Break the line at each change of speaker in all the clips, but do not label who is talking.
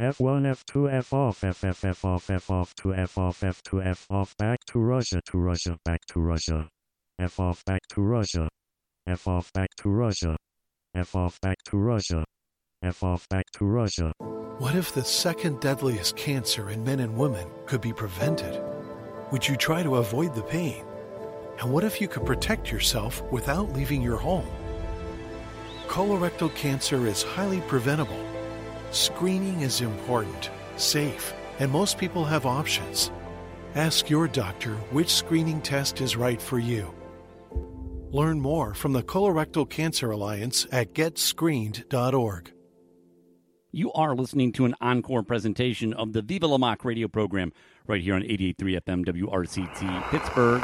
F1, F2, F off, F off, F off, to F off, F2, F off, back to Russia, back to Russia. F off, back to Russia. F off, back to Russia. F off, back to Russia. F off, back to Russia.
What if the second deadliest cancer in men and women could be prevented? Would you try to avoid the pain? And what if you could protect yourself without leaving your home? Colorectal cancer is highly preventable. Screening is important, safe, and most people have options. Ask your doctor which screening test is right for you. Learn more from the Colorectal Cancer Alliance at getscreened.org.
You are listening to an encore presentation of the Viva La Mock radio program right here on 88.3 FM WRCT Pittsburgh.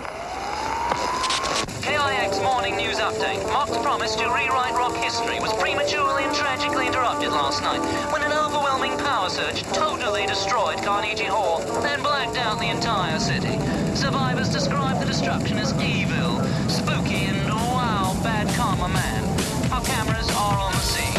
KIX Morning News Update. Mock's promise to rewrite rock history was prematurely and tragically interrupted last night when an overwhelming power surge totally destroyed Carnegie Hall, then blacked out the entire city. Survivors describe the destruction as evil, spooky, and wow, bad karma man. Our cameras are on the scene.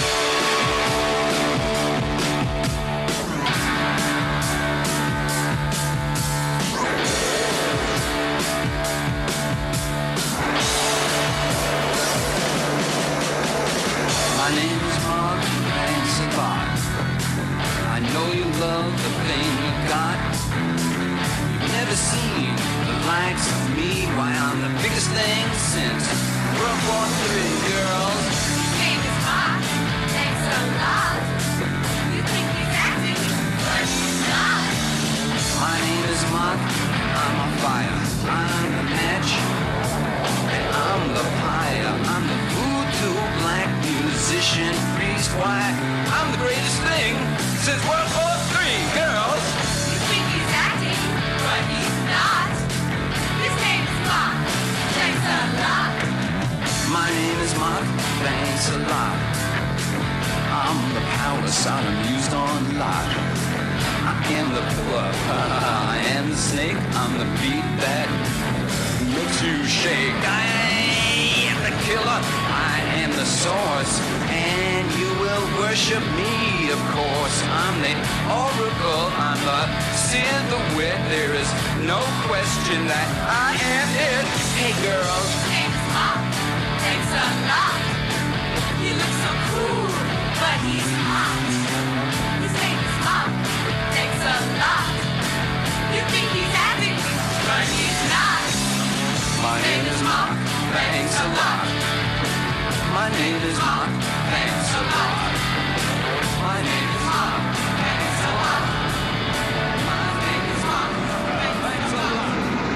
My name is Mark, thanks a lot. I know you love the thing you got. You've never seen the likes of me. Why, I'm the biggest thing since World War III, girls.
His name is Mark, thanks a lot. You think he's acting, but he's not.
My name is Mark, I'm a fire. I'm the match, and I'm the pyre. I'm the voodoo black musician priest. Why, I'm the greatest thing since World War III, girls.
You think he's acting, but he's not. His name is Mark, thanks a lot.
My name is Mark, thanks a lot. I'm the power Sodom used on Lot. I am the pillar, I am the snake. I'm the beat that makes you shake. I am the killer, I am the source, and you will worship me, of course. I'm the oracle, I'm the seer, the wit. There is no question that I am it. Hey girls,
His name is Mark, thanks a lot. He looks so cool, but he's hot. His name is Mark, thanks a lot. You think he's acting, but he's not.
my name is Mark, thanks a lot. My name is Mark, thanks a lot. My name is Mark, thanks a lot. My name is Mark, thanks a lot.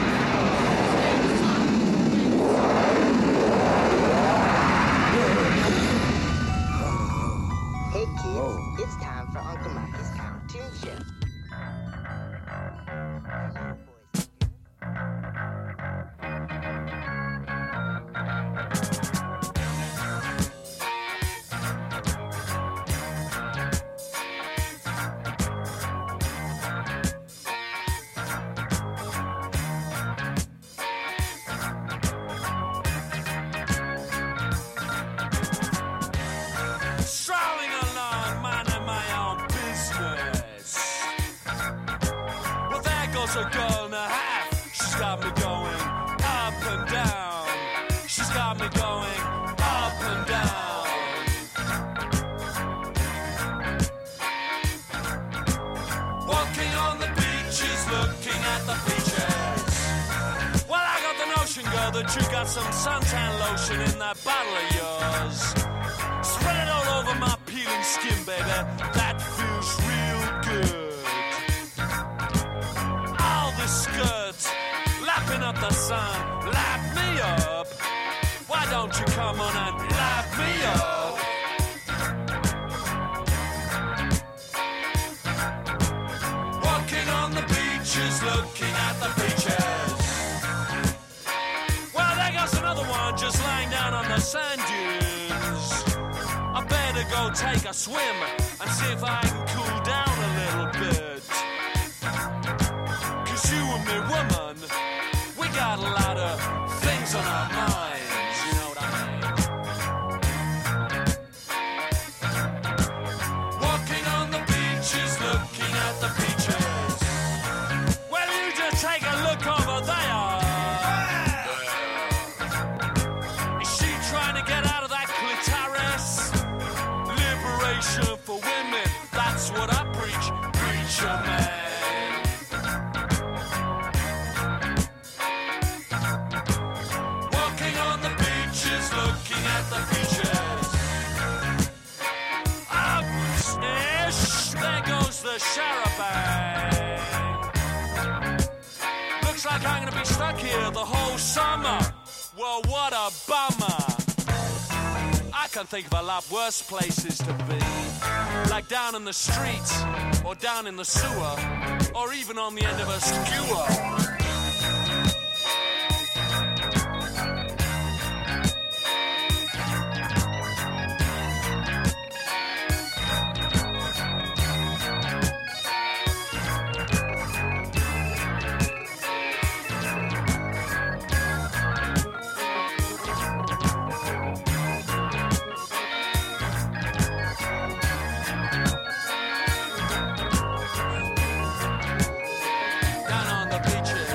Hey kids, it's time for Uncle Mikey's cartoon show.
Strolling along, minding my own business. Well, there goes a girl and a half. She's got me going up and down. She's got me going up and down. Walking on the beaches, looking at the beaches. Well, I got the notion, girl, that you got some suntan lotion in that bottle of yours. Spread it all over my peeling skin, baby. That feels real good. All this skirt, lapping up the sun, lap me up. Why don't you come on and lap me up? Walking on the beaches, looking at the beaches. Well, there goes another one just lying down on the sand dunes. I better go take a swim and see if I can cool down a little bit. 'Cause you and me, woman, we got a lot of things on our minds, you know what I mean? Walking on the beaches, the charabang. Looks like I'm gonna be stuck here the whole summer. Well, what a bummer. I can think of a lot worse places to be. Like down in the streets, or down in the sewer, or even on the end of a skewer. Down on the beaches.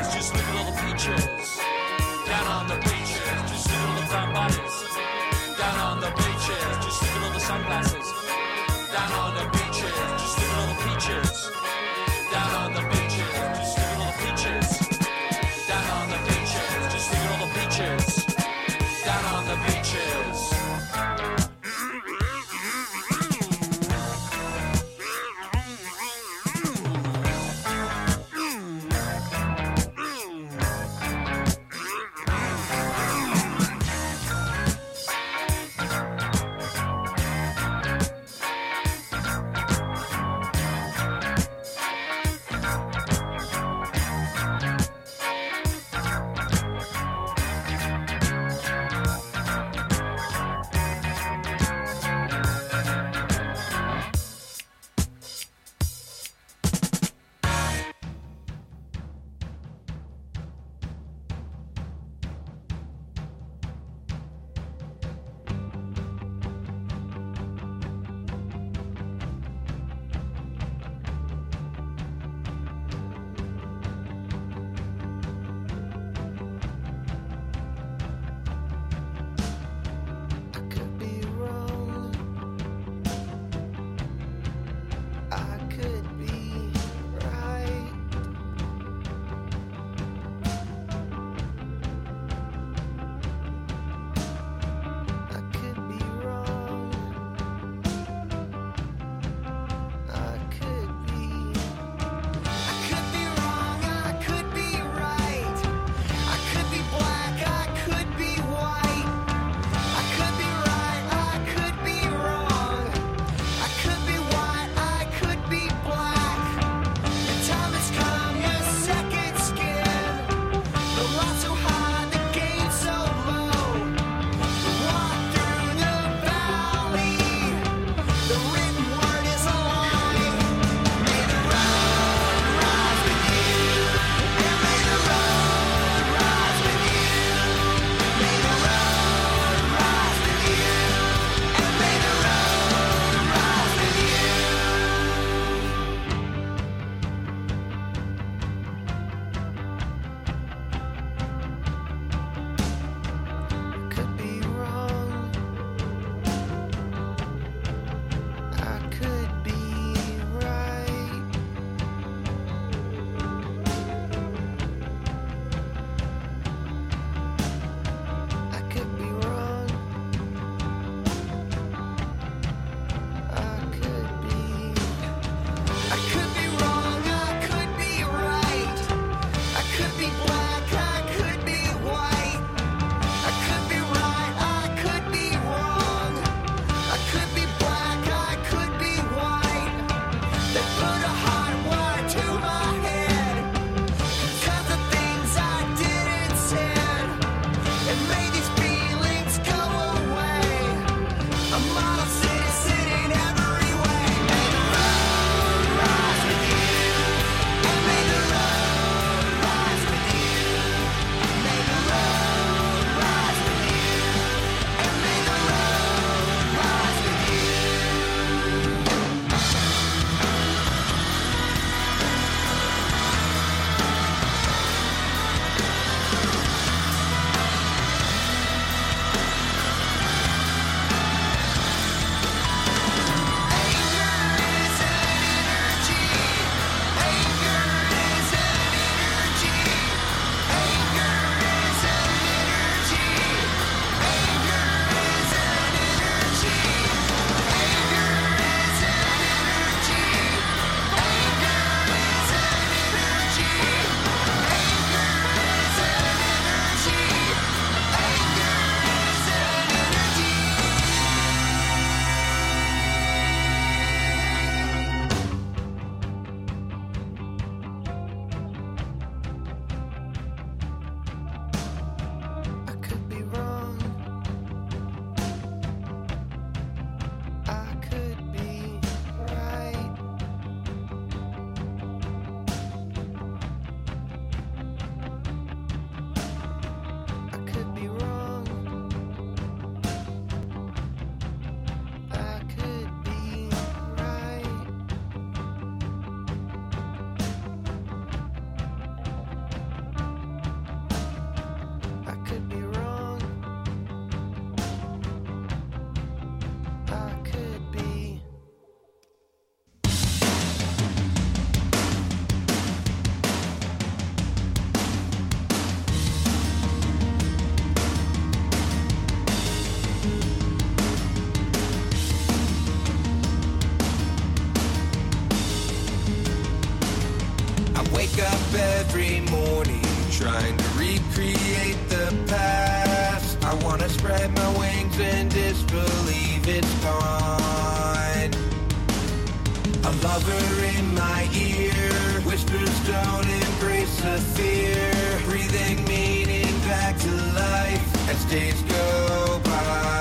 wake up every morning trying to recreate the past. I wanna spread my wings and disbelieve it's gone. A lover in my ear whispers don't embrace the fear, breathing meaning back to life as days go by.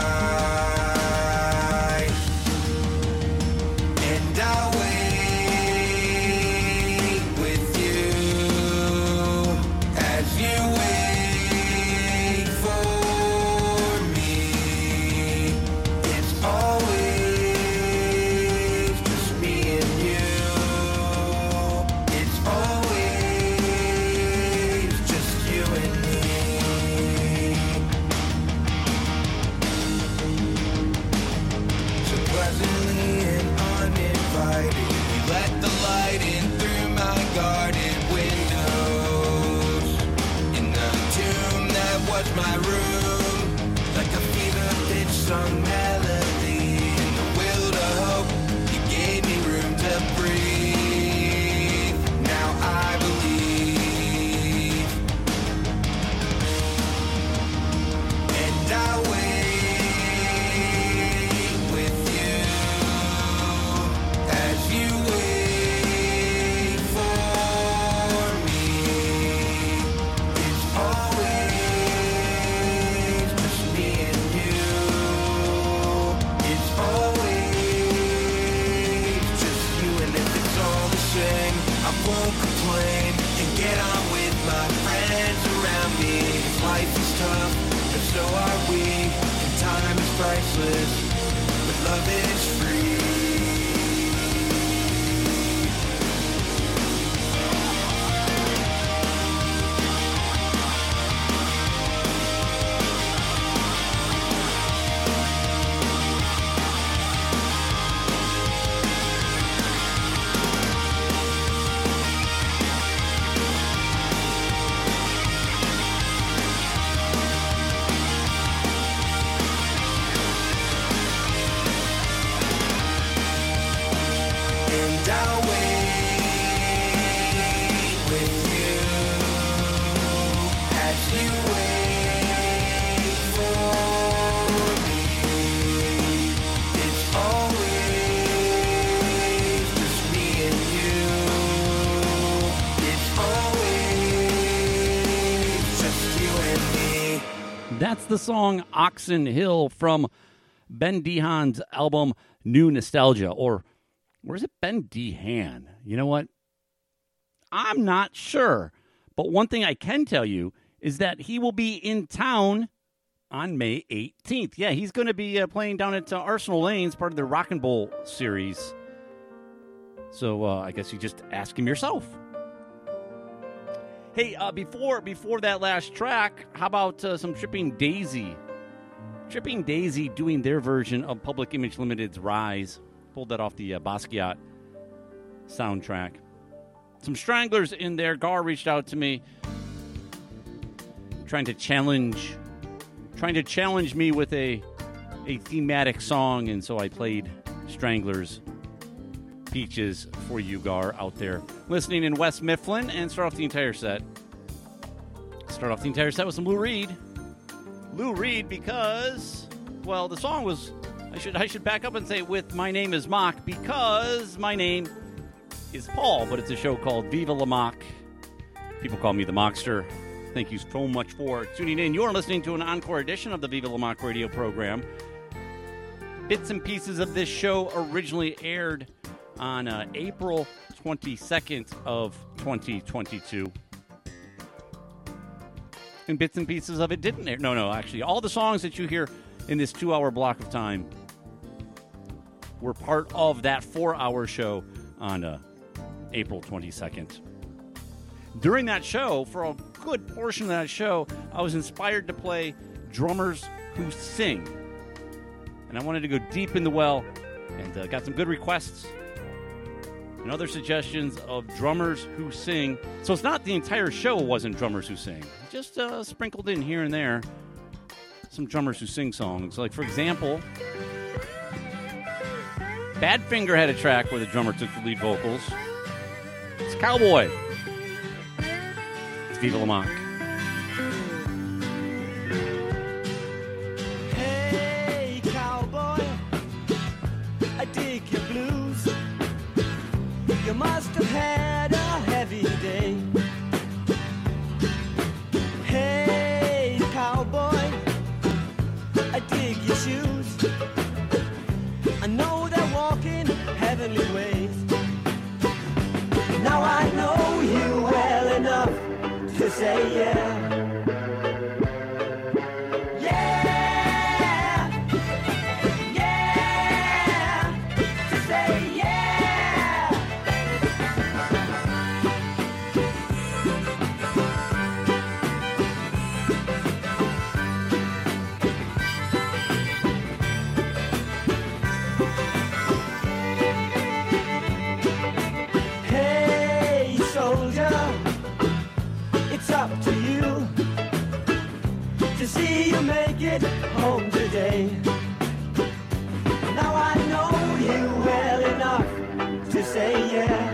And I'll wait with you as you wait for me. It's always just me and you. It's always just you and me. So pleasantly and uninvited, you let the light in through my garden windows. In the tomb that was my room, like a fever-pitched sung melody. In the will to hope, you gave me room to breathe. Now I believe. And I wait with you as you wait for me. It's always just me and you. It's always just you, and if it's all the same, I won't complain and get on with my friends around me. Life is tough, but so are we, and time is priceless, but love is free. And I'll wait with you as you wait for me. It's always just me and you. It's always just you and me.
That's the song Oxen Hill from Ben Dehaan's album New Nostalgia. Or is it Ben Dehaan? You know what? I'm not sure. But one thing I can tell you is that he will be in town on May 18th. Yeah, he's going to be playing down at Arsenal Lanes, part of the Rock and Bowl series. So I guess you just ask him yourself. Hey, before that last track, how about some Tripping Daisy? Tripping Daisy doing their version of Public Image Limited's Rise. Pulled that off the Basquiat soundtrack. Some Stranglers in there. Gar reached out to me, trying to challenge me with a thematic song, and so I played Stranglers' Peaches for you, Gar, out there listening in West Mifflin, and start off the entire set with some Lou Reed. Lou Reed, because, well, the song was, I should back up and say, with My Name is Mock, because my name is Paul, but it's a show called Viva La Mock. People call me the Mockster. Thank you so much for tuning in. You're listening to an encore edition of the Viva La Mock radio program. Bits and pieces of this show originally aired on April 22nd of 2022. And bits and pieces of it didn't air. No, actually, all the songs that you hear in this 2-hour block of time were part of that 4-hour show on April 22nd. During that show, for a good portion of that show, I was inspired to play drummers who sing. And I wanted to go deep in the well, and got some good requests and other suggestions of drummers who sing. So it's not the entire show wasn't drummers who sing. Just sprinkled in here and there some drummers who sing songs. Like, for example, Badfinger had a track where the drummer took the lead vocals. It's Cowboy. It's Viva La Monk.
Hey, cowboy, I dig your blues. You must have had a heavy day. Hey, cowboy, I dig your shoes. I know they're walking heavenly ways. Now I know you well enough to say yeah. See you make it home today. Now I know you well enough to say yeah.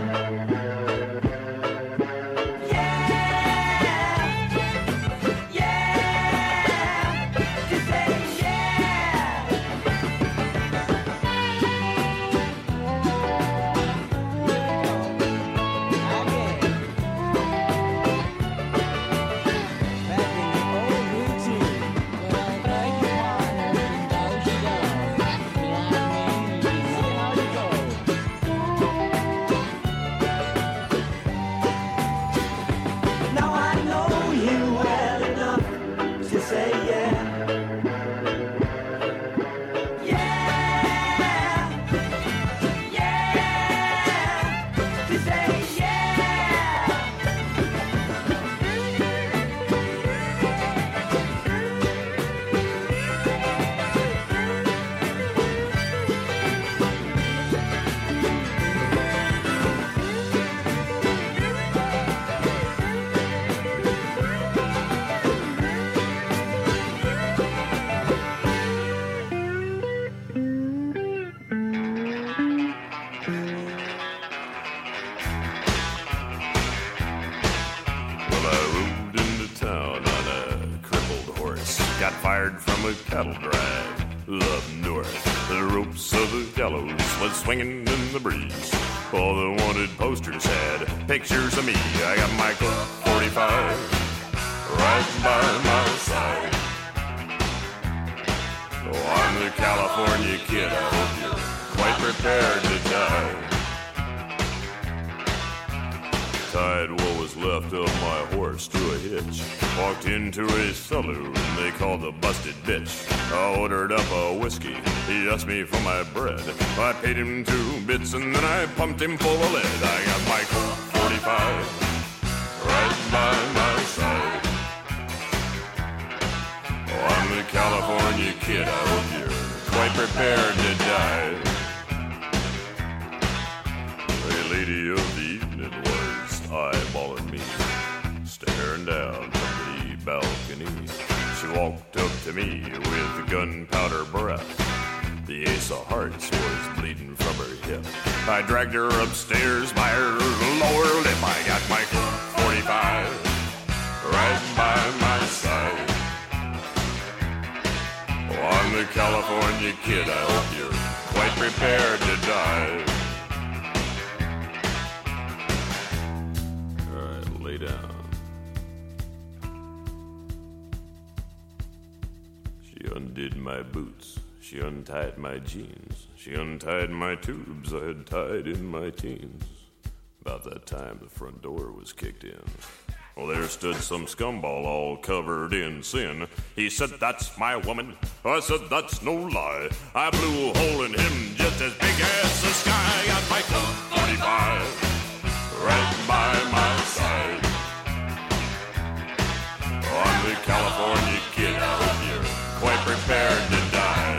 Cattle drive up north. The ropes of the gallows was swinging in the breeze. All the wanted posters had pictures of me. I got my Colt 45 right by my side. Oh, I'm the California kid. I hope you're quite prepared to die. Tied what was left of my horse to a hitch. Walked into a saloon they called the Busted Bitch. I ordered up a whiskey, he asked me for my bread. I paid him 2 bits and then I pumped him full of lead. I got my Colt 45 right by my side. Oh, I'm the California kid, I hope you're quite prepared to die. A lady of the evening was eyeballing me, staring down from the balcony. She walked up to me with gunpowder breath. The ace of hearts was bleeding from her hip. I dragged her upstairs by her lower lip. I got my 45 right by my side. Oh, I'm the California kid. I hope you're quite prepared to die. Lay down. She undid my boots. She untied my jeans. She untied my tubes I had tied in my teens. About that time, the front door was kicked in. Well, there stood some scumball all covered in sin. He said, "That's my woman." I said, "That's no lie." I blew a hole in him just as big as the sky. Got my Colt 45 right by my side. Oh, I'm the California kid. I hope you're quite prepared to die.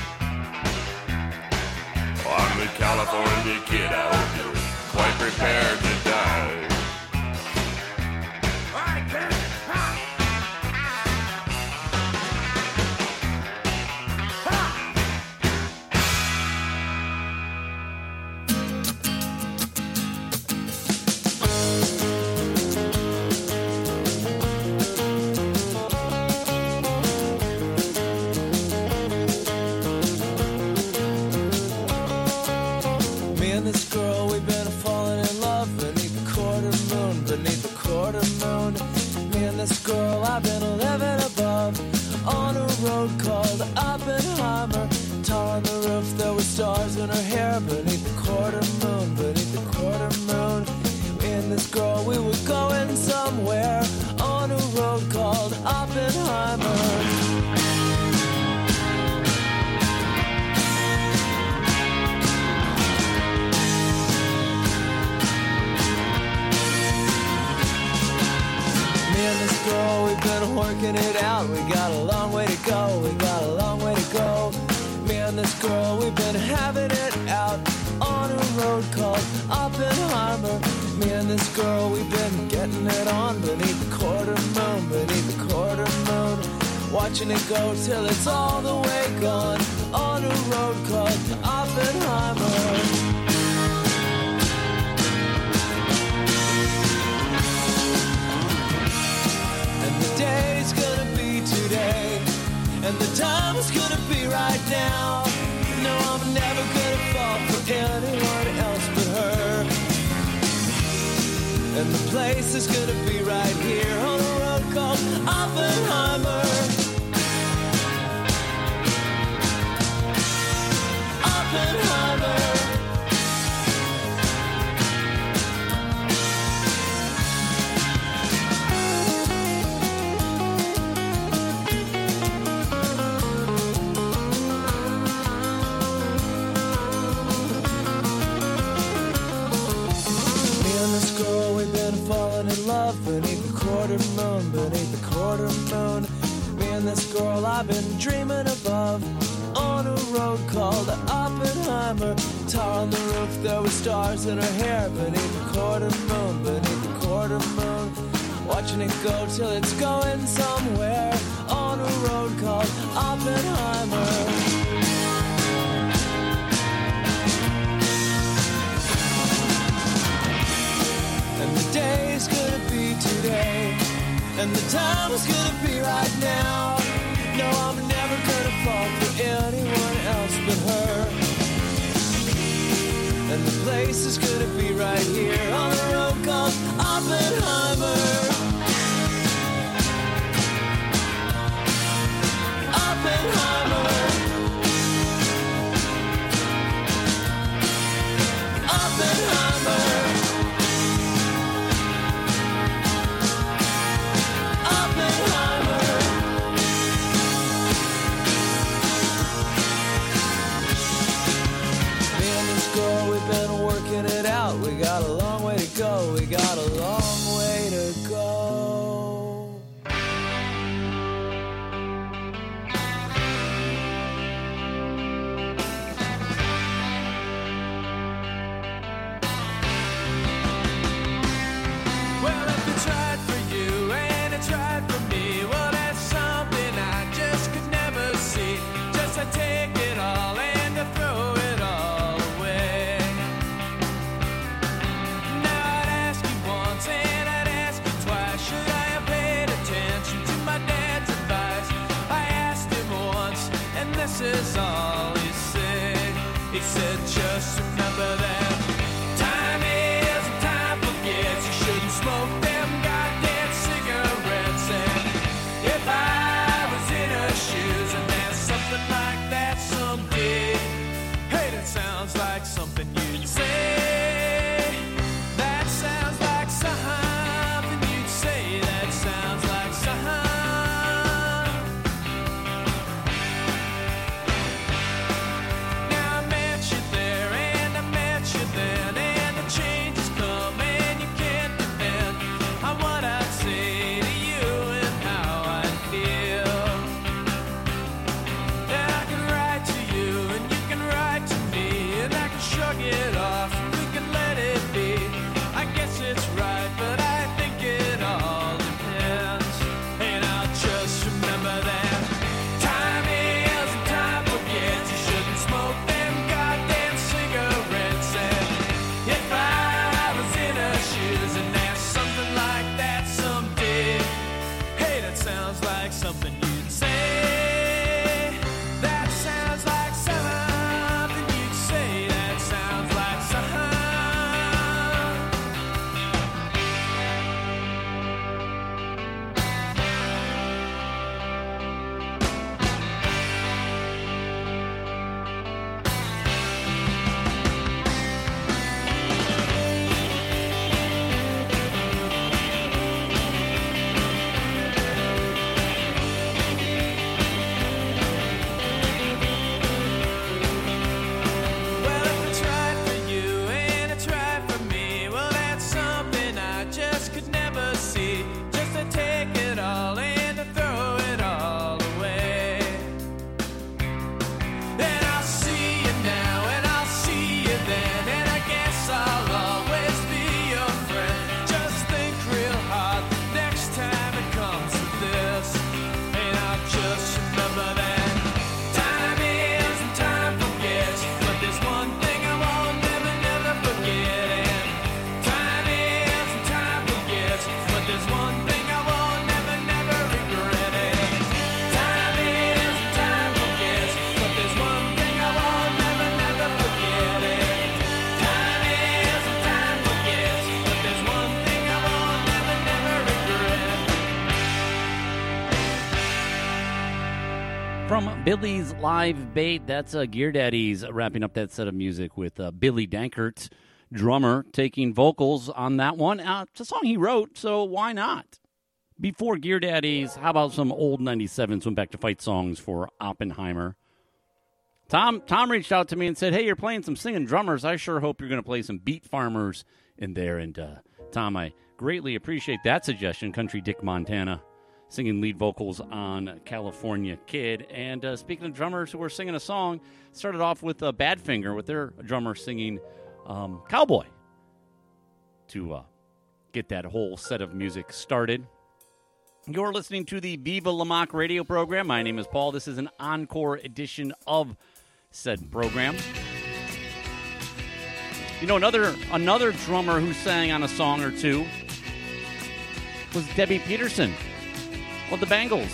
Oh, I'm the California kid. I hope you're quite prepared to die.
and this girl, we've been falling in love beneath the quarter moon, beneath the quarter moon. Me and this girl, I've been living above on a road called Oppenheimer. Tall on the roof, there were stars in her hair beneath the quarter moon, beneath the quarter moon. Me and this girl, we were going somewhere on a road called Oppenheimer. Me and this girl, we've been working it out. We got a long way to go, we got a long way to go. Me and this girl, we've been having it out on a road called Oppenheimer. Me and this girl, we've been getting it on beneath the quarter moon, beneath the quarter moon. Watching it go till it's all the way gone on a road called Oppenheimer. Today's gonna be today, and the time's gonna be right now. No, I'm never gonna fall for anyone else but her. And the place is gonna be right here on a road called Oppenheimer. Oppenheimer. Beneath the quarter moon, beneath the quarter moon. Me and this girl I've been dreaming above on a road called Oppenheimer. Tar on the roof, there were stars in her hair beneath the quarter moon, beneath the quarter moon. Watching it go till it's going somewhere on a road called Oppenheimer. And the day's gonna be today, and the time's gonna be right now. No, I'm never gonna fall for anyone else but her. And the place is gonna be right here on the road called Oppenheimer. Oppenheimer. Oppenheimer. Girl, we've been working it out. We got a long way to go. We got a long way to go. Well, if I tried for you and I tried for me, well, that's something I just could never see. Just to take it all and to throw it all. And I'd ask you twice, should I have paid attention to my dad's advice? I asked him once, and this is all he said. He said, just remember that time is and time forgets. You shouldn't smoke them goddamn cigarettes. And if I was in her shoes and there's something like that someday, hey, that sounds like something you'd say. Something you'd say, that sounds like something. Now I met you there and I met you there.
Billy's Live Bait. That's Gear Daddies wrapping up that set of music with Billy Dankert, drummer, taking vocals on that one. It's a song he wrote, so why not? Before Gear Daddies, how about some old 97s went back to fight songs for Oppenheimer? Tom reached out to me and said, hey, you're playing some singing drummers. I sure hope you're going to play some Beat Farmers in there. And Tom, I greatly appreciate that suggestion. Country Dick Montana singing lead vocals on California Kid. And speaking of drummers who were singing a song, started off with Badfinger with their drummer singing Cowboy to get that whole set of music started. You're listening to the Viva La Mock radio program. My name is Paul. This is an encore edition of said program. You know, another drummer who sang on a song or two was Debbie Peterson of the Bangles.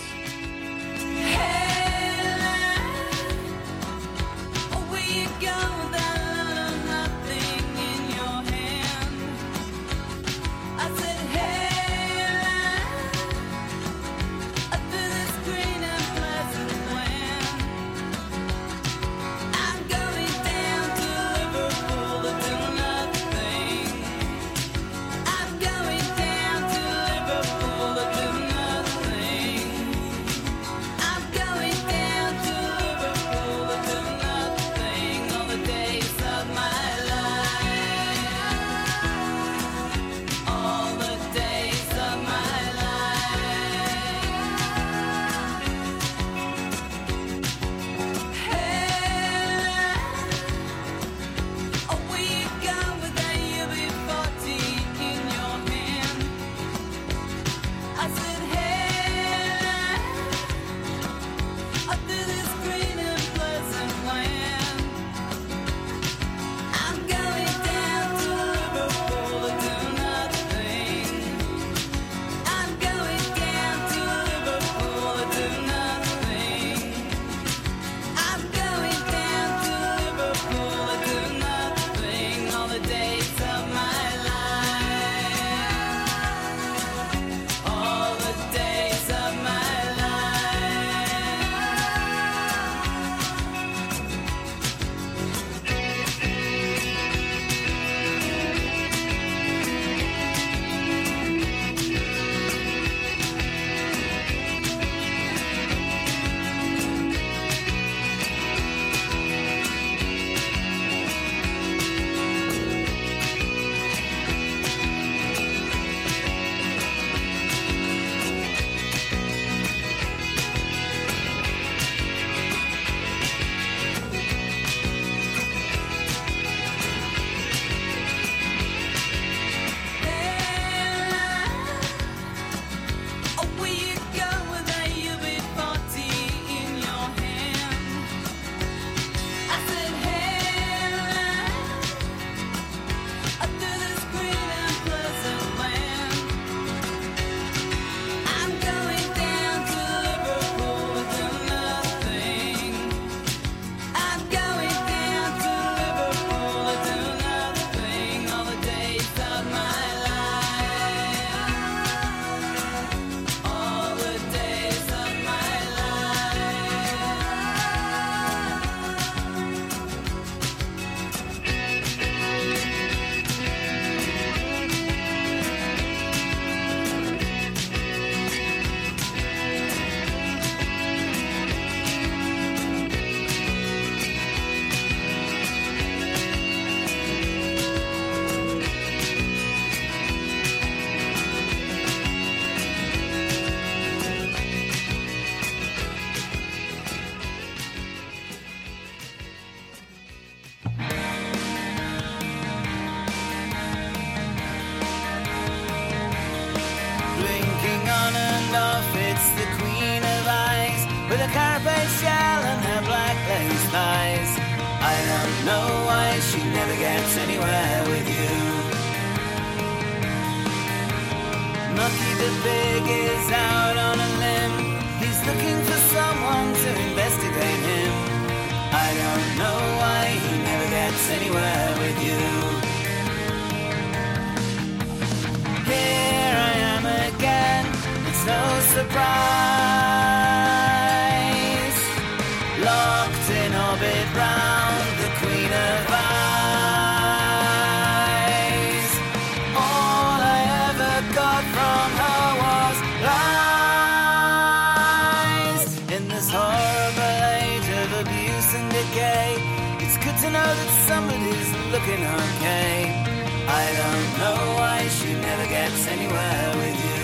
know that somebody's looking okay. I don't know why she never gets anywhere with you.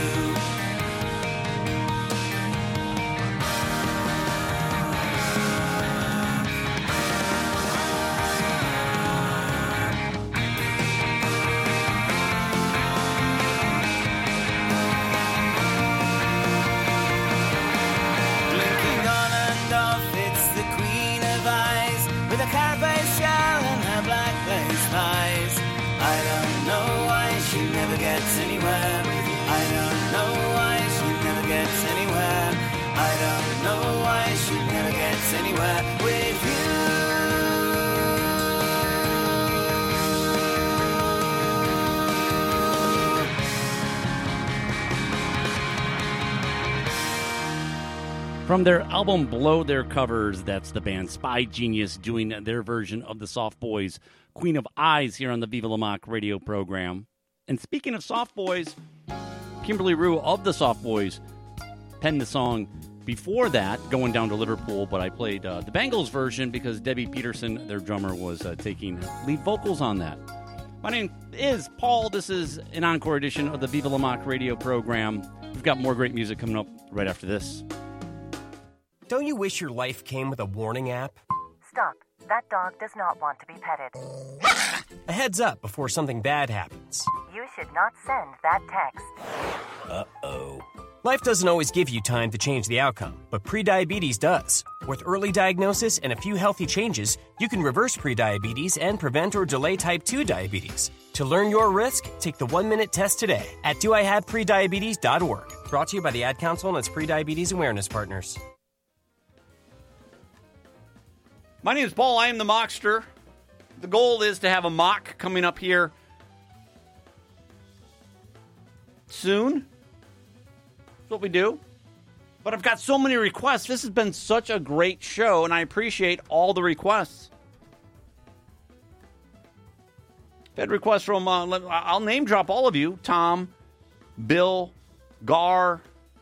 Blinking on and off, it's the queen of eyes, with a carapace shell and her black lace thighs. I don't know why she never gets anywhere. I don't know why she never gets anywhere. I don't know why she never gets anywhere with
From their album Blow Their Covers, that's the band Spy Genius doing their version of the Soft Boys' Queen of Eyes here on the Viva La Mock radio program. And speaking of Soft Boys, Kimberly Rue of the Soft Boys penned the song before that, Going Down to Liverpool, but I played the Bangles version because Debbie Peterson, their drummer, was taking lead vocals on that. My name is Paul. This is an encore edition of the Viva La Mock radio program. We've got more great music coming up right after this.
Don't you wish your life came with a warning app?
Stop. That dog does not want to be petted.
A heads up before something bad happens.
You should not send that text.
Uh-oh. Life doesn't always give you time to change the outcome, but prediabetes does. With early diagnosis and a few healthy changes, you can reverse prediabetes and prevent or delay type 2 diabetes. To learn your risk, take the 1-minute test today at doihaveprediabetes.org. Brought to you by the Ad Council and its prediabetes awareness partners.
My name is Paul. I am the Mockster. The goal is to have a mock coming up here soon. That's what we do. But I've got so many requests. This has been such a great show, and I appreciate all the requests. I've had requests from, I'll name drop all of you. Tom, Bill, Gar,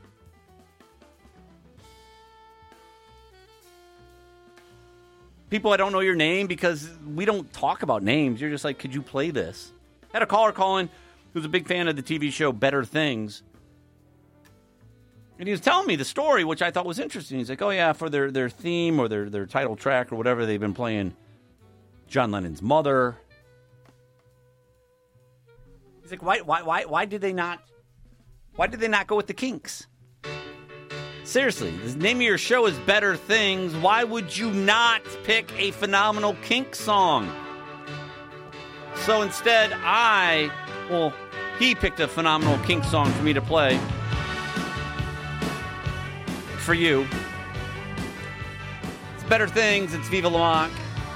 people, I don't know your name because we don't talk about names. You're just like, could you play this? I had a caller call in who's a big fan of the TV show Better Things. And he was telling me the story, which I thought was interesting. He's like, oh, yeah, for their theme or their title track or whatever, they've been playing John Lennon's Mother. He's like, why did they not go with the Kinks? Seriously, the name of your show is Better Things. Why would you not pick a phenomenal Kink song? So instead, he picked a phenomenal Kink song for me to play. For you. It's Better Things. It's Viva La Mock.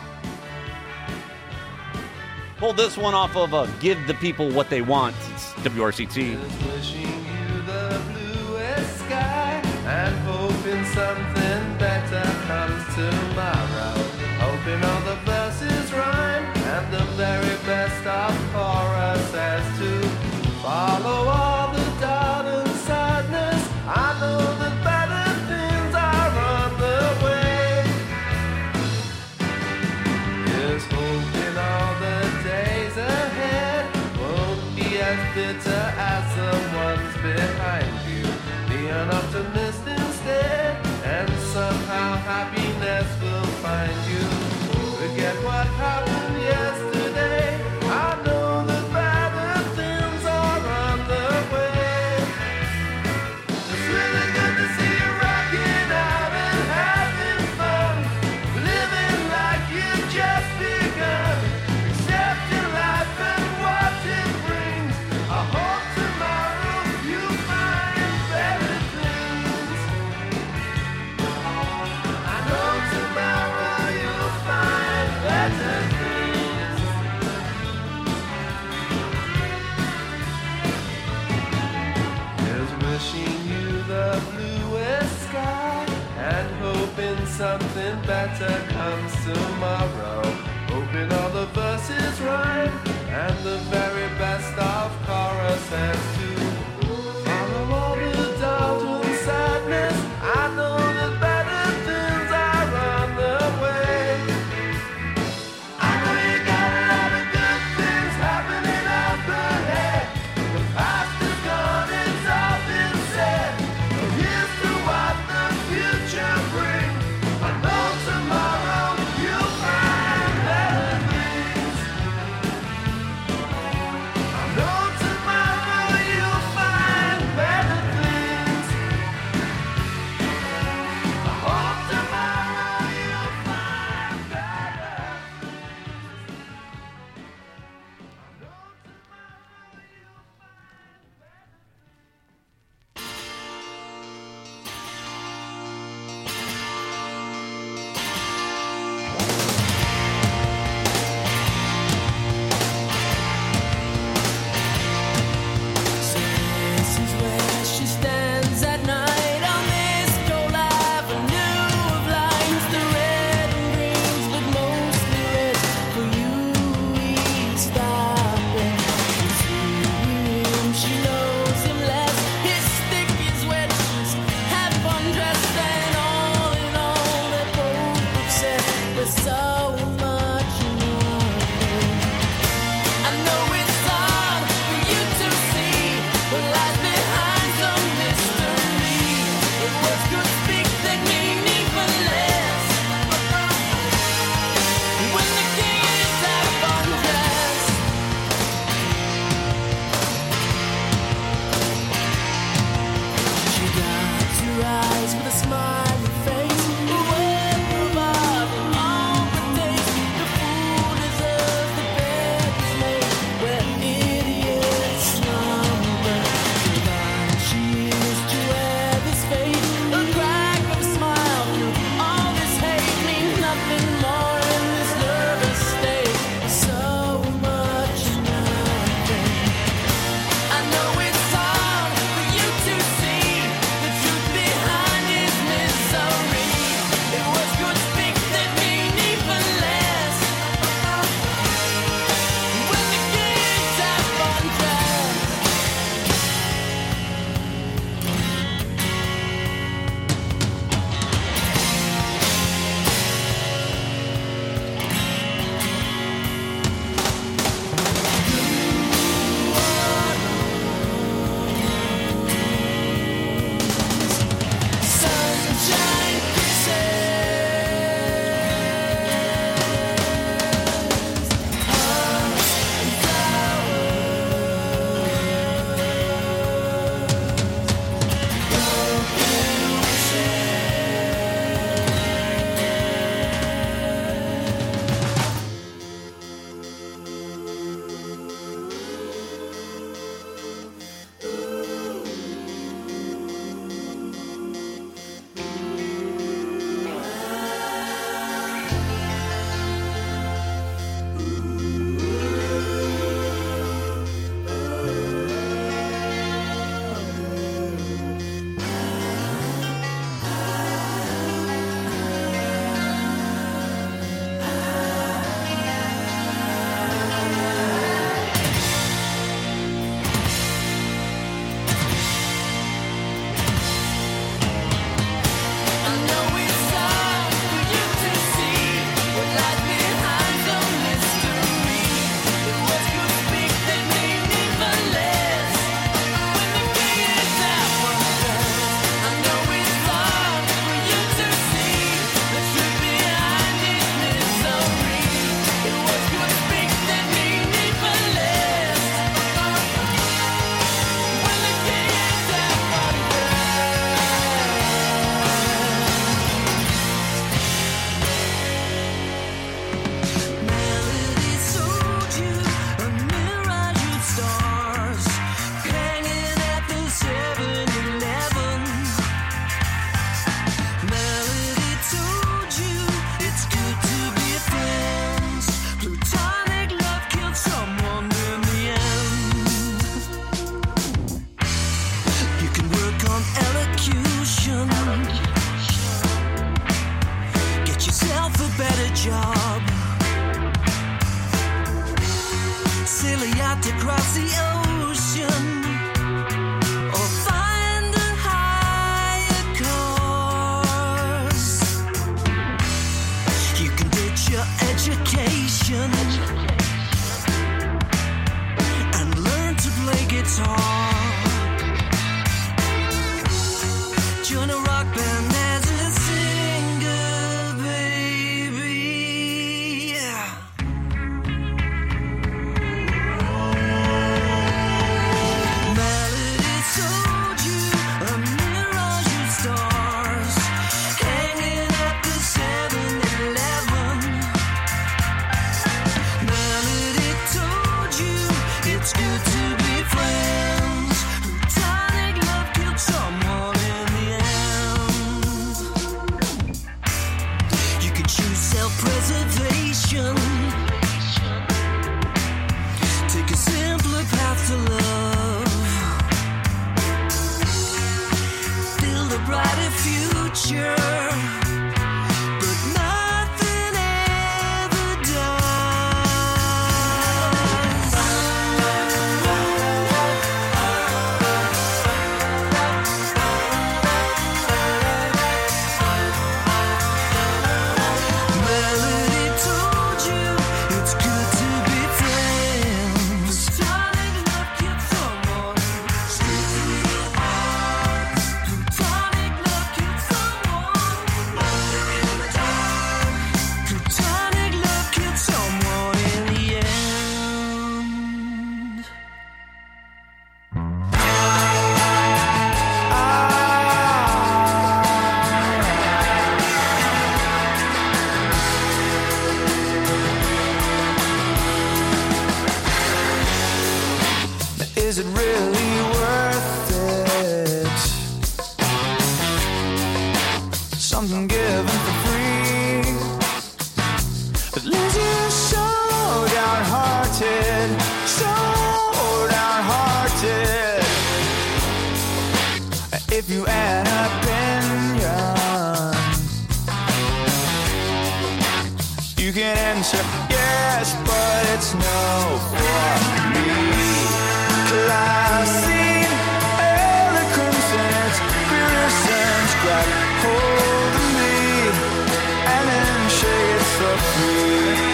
Pulled this one off of Give the People What They Want. It's WRCT.
Wishing you the bluest sky and hoping something better comes tomorrow. Hoping all the verses rhyme and the very best of choruses to follow all the doubt and sadness. I know that better things are on the way. Just hoping all the days ahead won't be as bitter as the ones behind you. Be an optimist instead, and somehow happiness will find you. Forget what happened yesterday. I know that better things are on the way. It's really good to see you rocking out and having fun, living like you've just begun, accepting life and what it brings. I hope tomorrow you find better things. I know tomorrow you'll find better things. Just wishing you the bluest sky and hoping something better comes tomorrow. Hoping all the verses rhyme and the very best of choruses too. Follow all the doubt and sadness. I know that better things are on the way. I out to cross the ocean or find a higher course. You can ditch your education and learn to play guitar. Join a rock band as a singer, baby. Melody told you a mirage of stars hanging at the 7-Eleven. Melody told you it's good to be friends. Platonic love killed someone in the end. You can choose self-preservation. Take a simpler path to love. Build a brighter future. But nothing ever does. Melody told you it's good to be friends. Platonic love killed someone straight through the heart. Platonic love killed someone longer in the dark. Platonic love killed someone in the end. Is it really worth it? Something given for free that leaves you so downhearted, so downhearted. If you an opinion, you can answer yes, but it's no for me. 'Cause I've seen eloquence and its purest grab hold of me and then shake it so free.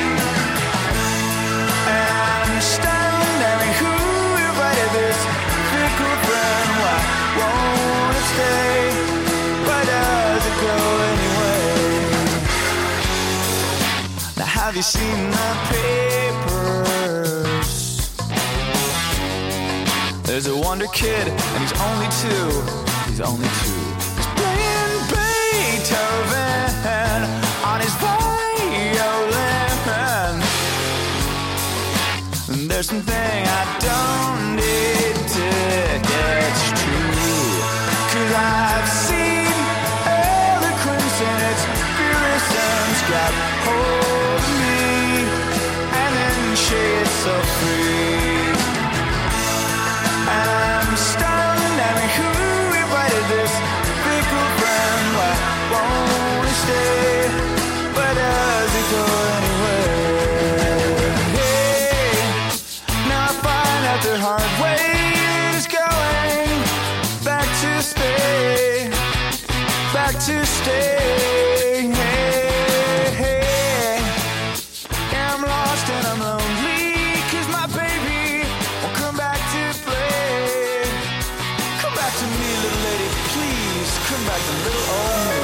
And I'm still wondering who invited this fickle friend. Why won't it stay? Why does it go anyway? Now have you seen the papers? There's a wonder kid, and he's only 2. He's only 2. He's playing Beethoven on his violin. And there's something I don't need to get true. 'Cause I've seen eloquence in its purest grab hold of me and then shake it so free. And I'm stunned at who invited this fickle friend. Why won't he stay? Where does he go anyway? Hey, now I find out the hard way is going back to stay, back to stay. Hey, hey. I'm lost and I'm lonely 'cause my baby won't come back to play. Come back to me, little lady, please. Come back to little old me.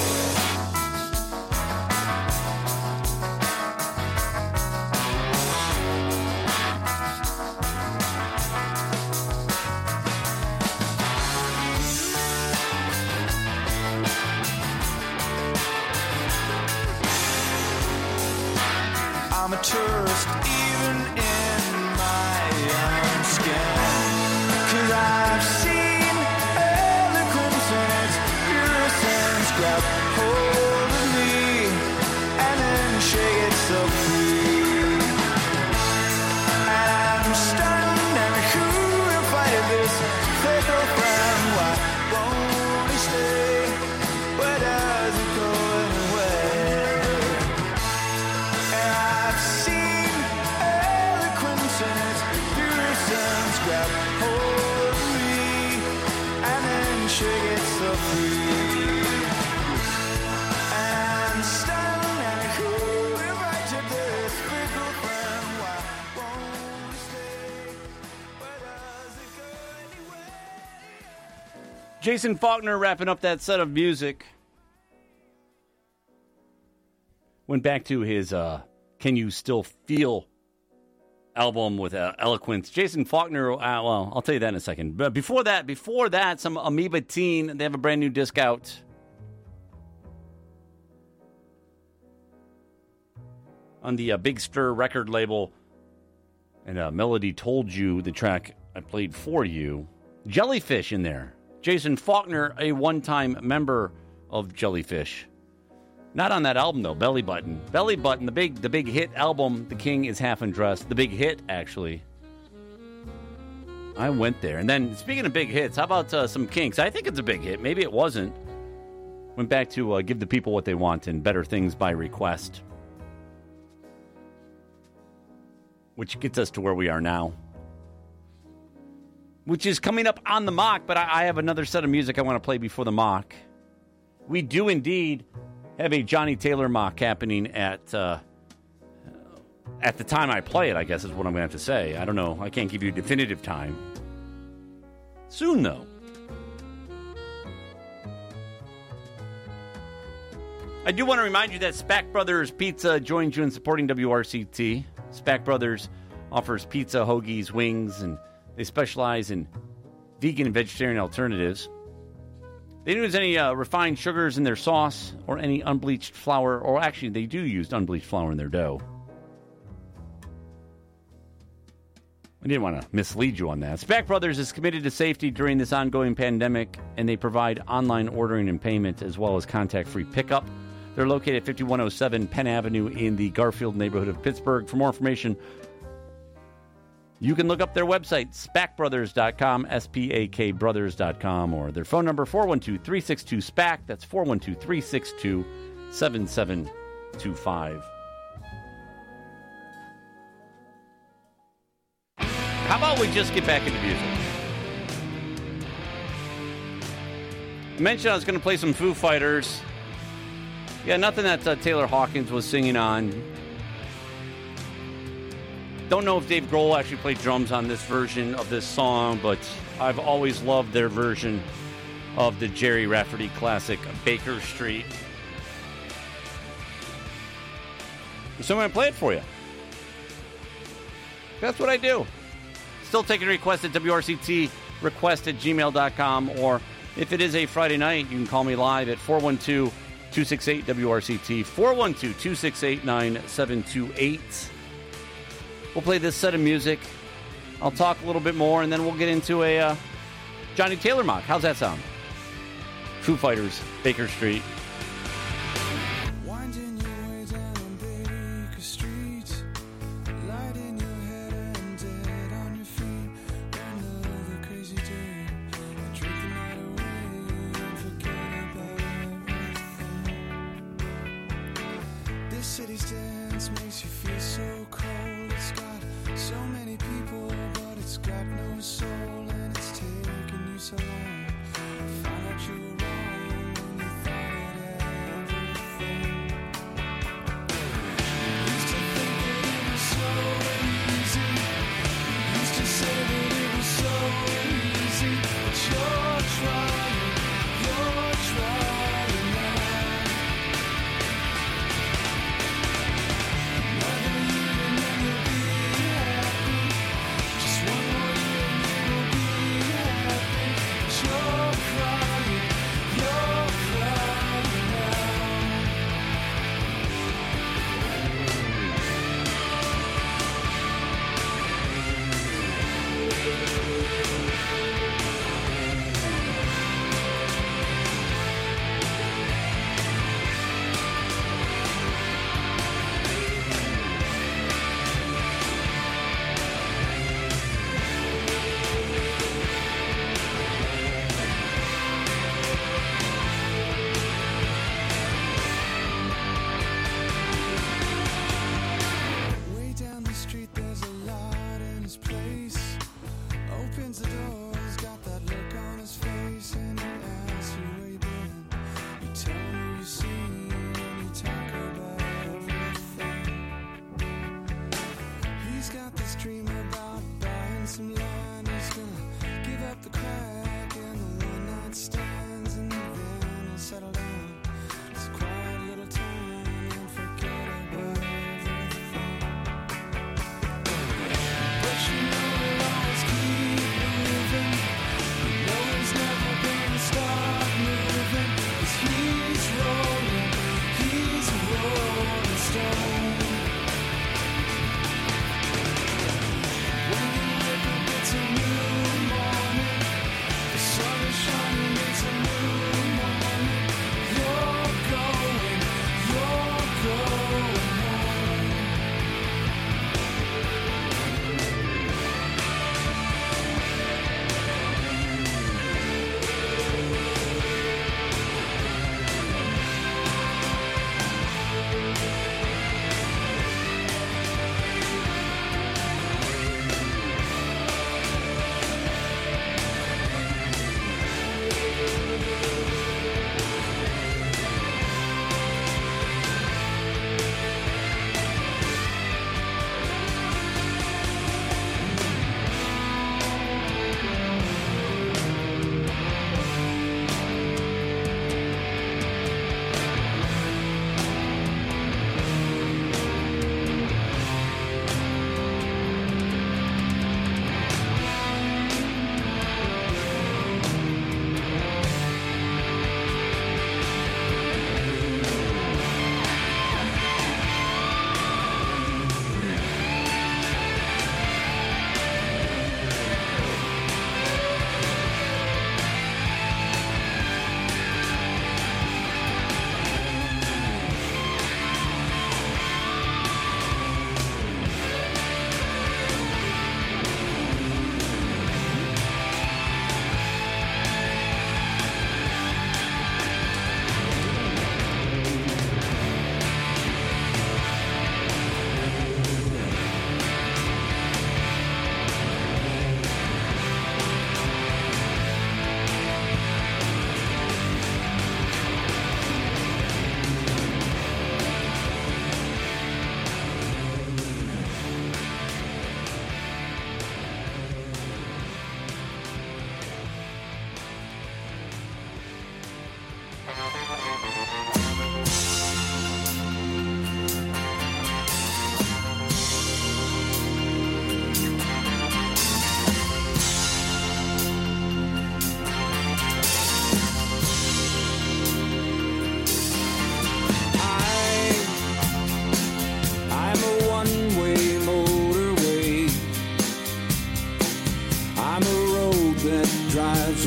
I'm a tourist even in my own skin. 'Cause I've seen eloquence in its purest sense grab hold of me and then shake it so free. And I'm stunned at who invited this fickle friend. Why won't he stay? Where does he go anyway? And I've seen
Jason Faulkner wrapping up that set of music. Went back to his Can You Still Feel album with Eloquence. Jason Faulkner, well, I'll tell you that in a second. But before that, some Amoeba Teen. They have a brand new disc out. On the Big Stir record label. And Melody Told You, the track I played for you. Jellyfish in there. Jason Faulkner, a one-time member of Jellyfish. Not on that album, though. Belly Button. Belly Button, the big hit album, The King is Half Undressed. The big hit, actually. I went there. And then, speaking of big hits, how about some Kinks? I think it's a big hit. Maybe it wasn't. Went back to Give the People What They Want and Better Things by Request. Which gets us to where we are now. Which is coming up on the mock, but I have another set of music I want to play before the mock. We do indeed have a Johnny Taylor mock happening at the time I play it, I guess is what I'm going to have to say. I don't know. I can't give you a definitive time. Soon, though. I do want to remind you that Spack Brothers Pizza joins you in supporting WRCT. Spack Brothers offers pizza, hoagies, wings, and they specialize in vegan and vegetarian alternatives. They don't use any refined sugars in their sauce or any unbleached flour, or actually they do use unbleached flour in their dough. I didn't want to mislead you on that. Spack Brothers is committed to safety during this ongoing pandemic, and they provide online ordering and payment as well as contact-free pickup. They're located at 5107 Penn Avenue in the Garfield neighborhood of Pittsburgh. For more information, you can look up their website, spackbrothers.com, SPAKbrothers.com, or their phone number, 412-362-SPAC. That's 412-362-7725. How about we just get back into music? I mentioned I was going to play some Foo Fighters. Yeah, nothing that Taylor Hawkins was singing on. Don't know if Dave Grohl actually played drums on this version of this song, but I've always loved their version of the Jerry Rafferty classic, Baker Street. So I'm going to play it for you. That's what I do. Still taking requests at WRCTrequest@gmail.com, or if it is a Friday night, you can call me live at 412-268-WRCT, 412-268-9728. We'll play this set of music. I'll talk a little bit more, and then we'll get into a Johnny Taylor mock. How's that sound? Foo Fighters, Baker Street.
Winding your way down Baker Street, lighting your head and dead on your feet. Another crazy day, drink the night away and forget about everything. This city's dance makes you feel so cold. It's got so many people, but it's got no soul, and it's taken you so long to find out you were wrong when you thought it everything. You used to think that it was so easy. You used to say that it was so easy, but you're trying now. Another year and then you'll be happy. Just one more year and then you'll be happy. But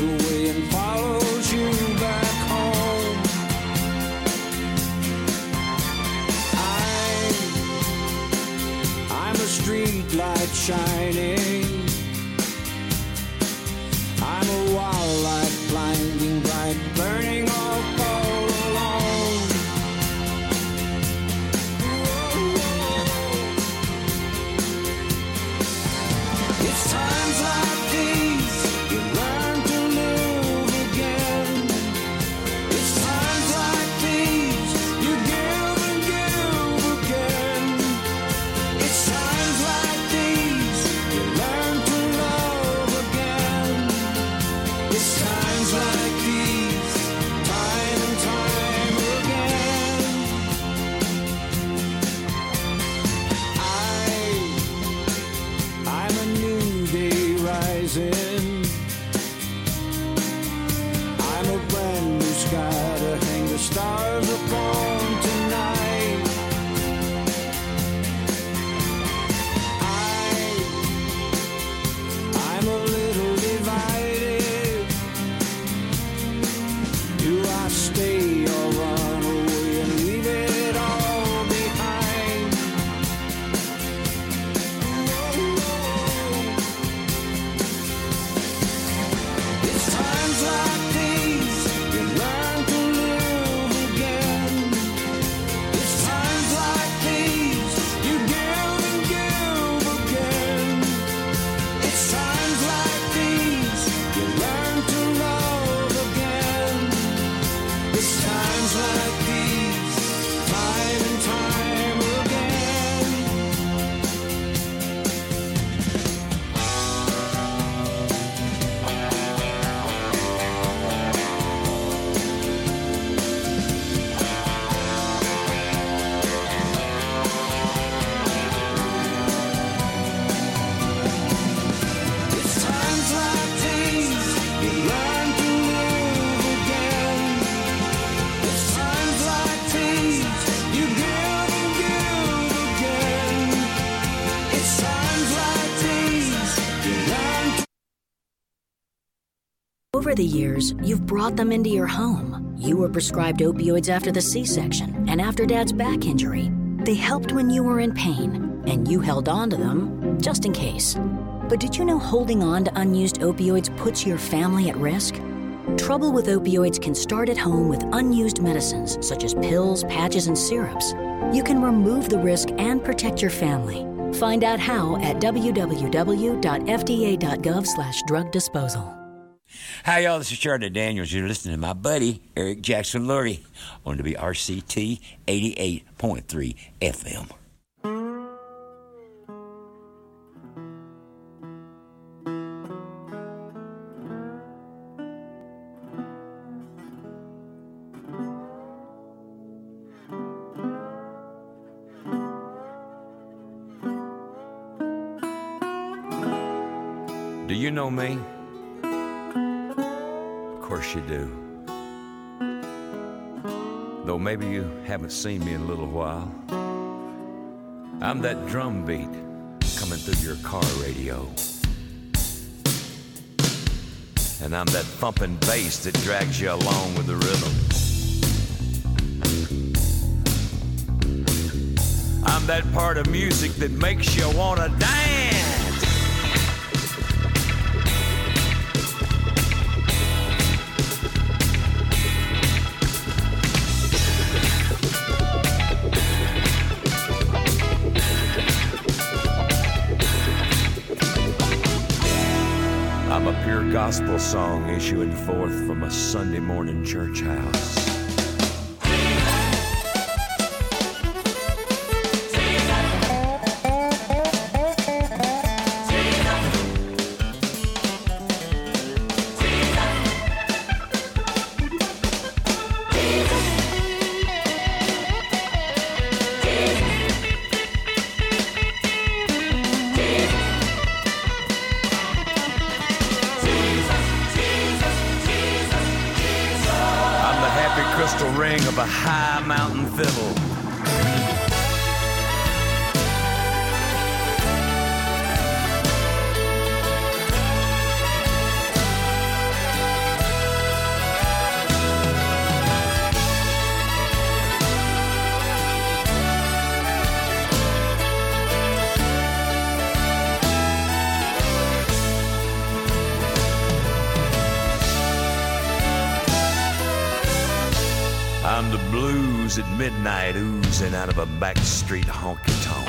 away and follows you back home. I'm a street light shining. I'm a wild light blinding bright, burning all alone. It's times like these you learn to live again. It's times like these you give and give again. It's times like these you learn to love again. It's times like these, time and time again. I'm a new day rising. I'm a brand new sky to hang the stars upon tonight. I'm a little divided. Do I stay or run away and leave it all behind? It's times like these you learn to live again. It's times like these you give and give again. It's times like these you learn to love again. It's times like these, time and time again. It's times like these you learn to live again. It's times like these you give and give again. It's times like these you learn to.
Over the years, you've brought them into your home. You were prescribed opioids after the C-section and after Dad's back injury. They helped when you were in pain, and you held on to them just in case. But did you know holding on to unused opioids puts your family at risk? Trouble with opioids can start at home with unused medicines such as pills, patches, and syrups. You can remove the risk and protect your family. Find out how at www.fda.gov/drug disposal.
Hi, y'all. This is Charlie Daniels. You're listening to my buddy, Eric Jackson Lurie, on WRCT 88.3 FM.
Do you know me? Of course you do. Though maybe you haven't seen me in a little while. I'm that drum beat coming through your car radio. And I'm that thumping bass that drags you along with the rhythm. I'm that part of music that makes you wanna dance. I'm a pure gospel song issuing forth from a Sunday morning church house. Crystal ring of a high mountain fiddle. I'm the blues at midnight oozing out of a backstreet honky-tonk.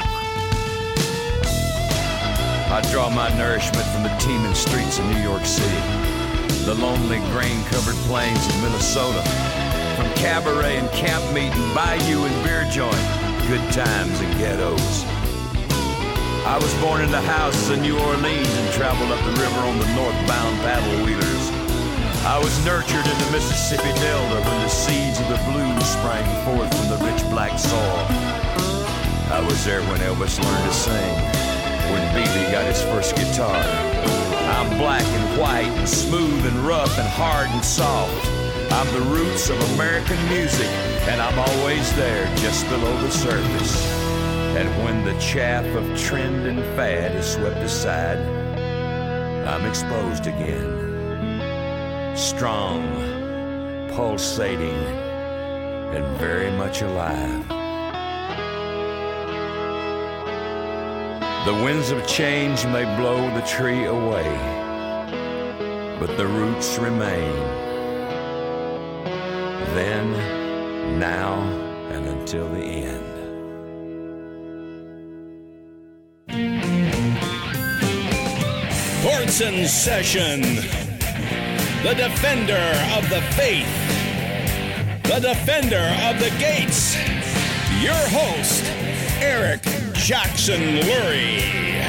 I draw my nourishment from the teeming streets of New York City, the lonely grain-covered plains of Minnesota, from cabaret and camp meeting, bayou and beer joint, good times and ghettos. I was born in the houses of New Orleans and traveled up the river on the northbound paddle wheelers. I was nurtured in the Mississippi Delta when the seeds of the blues sprang forth from the rich black soil. I was there when Elvis learned to sing, when B.B. got his first guitar. I'm black and white and smooth and rough and hard and soft. I'm the roots of American music, and I'm always there just below the surface. And when the chaff of trend and fad is swept aside, I'm exposed again. Strong, pulsating, and very much alive. The winds of change may blow the tree away, but the roots remain. Then, now, and until the end.
Portson Session, the defender of the faith, the defender of the gates, your host, Eric Jackson Lurie.